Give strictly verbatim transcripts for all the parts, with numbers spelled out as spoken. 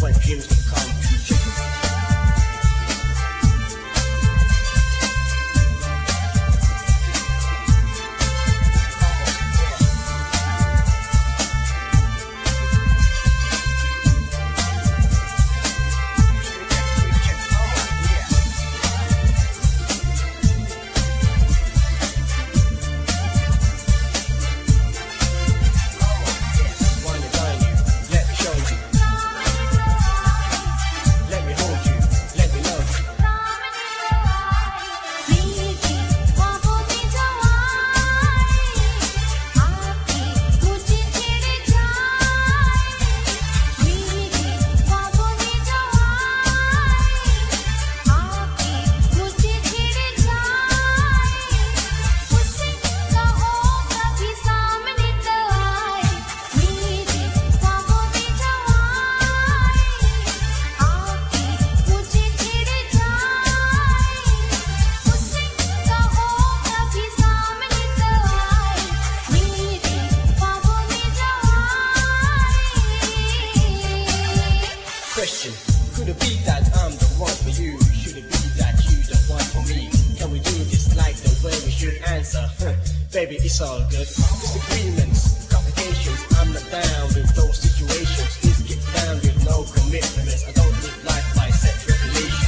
for dreams to come. Question, could it be that I'm the one for you? Should it be that you the one for me? Can we do this like the way we should answer? Baby, it's all good. Disagreements, complications, I'm not down with those situations. Please get down with no commitments. I don't live life by set regulations.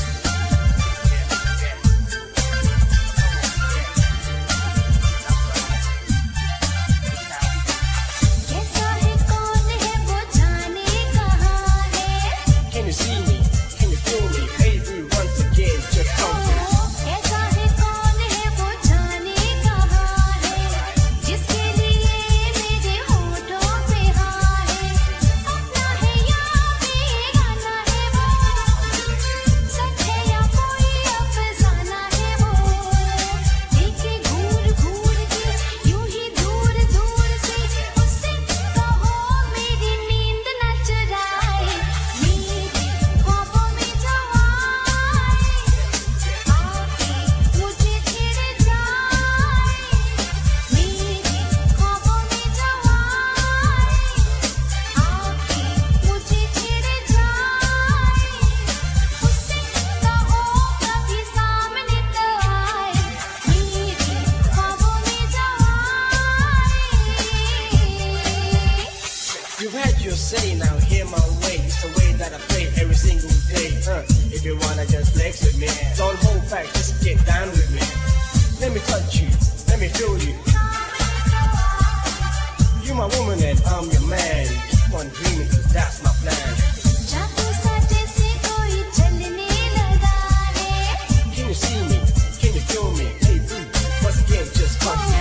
You've had your say, now hear my way. It's the way that I play every single day. uh, If you wanna just flex with me, don't hold back, just get down with me. Let me touch you, let me feel you. You're my woman and I'm your man. Keep on dreaming, cause that's my plan. Can you see me? Can you feel me? Hey boo, once again just come here.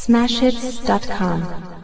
smash hits dot com.